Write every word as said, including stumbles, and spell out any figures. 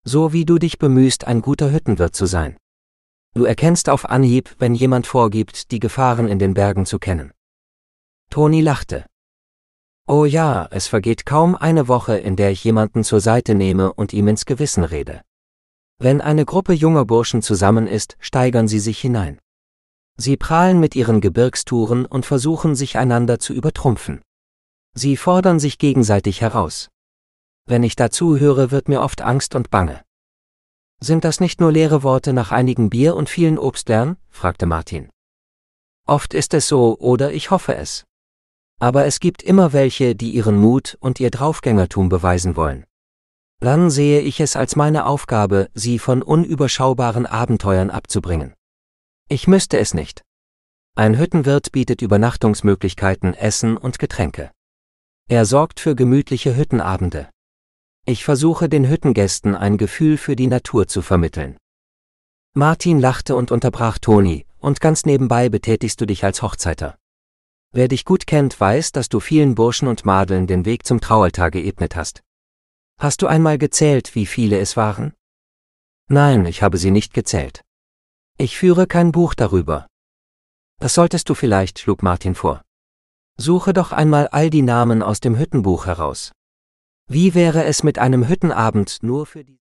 So wie du dich bemühst, ein guter Hüttenwirt zu sein. Du erkennst auf Anhieb, wenn jemand vorgibt, die Gefahren in den Bergen zu kennen. Toni lachte. Oh ja, es vergeht kaum eine Woche, in der ich jemanden zur Seite nehme und ihm ins Gewissen rede. Wenn eine Gruppe junger Burschen zusammen ist, steigern sie sich hinein. Sie prahlen mit ihren Gebirgstouren und versuchen, sich einander zu übertrumpfen. Sie fordern sich gegenseitig heraus. Wenn ich dazu höre, wird mir oft Angst und Bange. Sind das nicht nur leere Worte nach einigem Bier und vielen Obstlern? Fragte Martin. Oft ist es so, oder ich hoffe es. Aber es gibt immer welche, die ihren Mut und ihr Draufgängertum beweisen wollen. Dann sehe ich es als meine Aufgabe, sie von unüberschaubaren Abenteuern abzubringen. Ich müsste es nicht. Ein Hüttenwirt bietet Übernachtungsmöglichkeiten, Essen und Getränke. Er sorgt für gemütliche Hüttenabende. Ich versuche den Hüttengästen ein Gefühl für die Natur zu vermitteln. Martin lachte und unterbrach Toni, und ganz nebenbei betätigst du dich als Hochzeiter. Wer dich gut kennt, weiß, dass du vielen Burschen und Madeln den Weg zum Traualtar geebnet hast. Hast du einmal gezählt, wie viele es waren? Nein, ich habe sie nicht gezählt. Ich führe kein Buch darüber. Das solltest du vielleicht, schlug Martin vor. Suche doch einmal all die Namen aus dem Hüttenbuch heraus. Wie wäre es mit einem Hüttenabend nur für die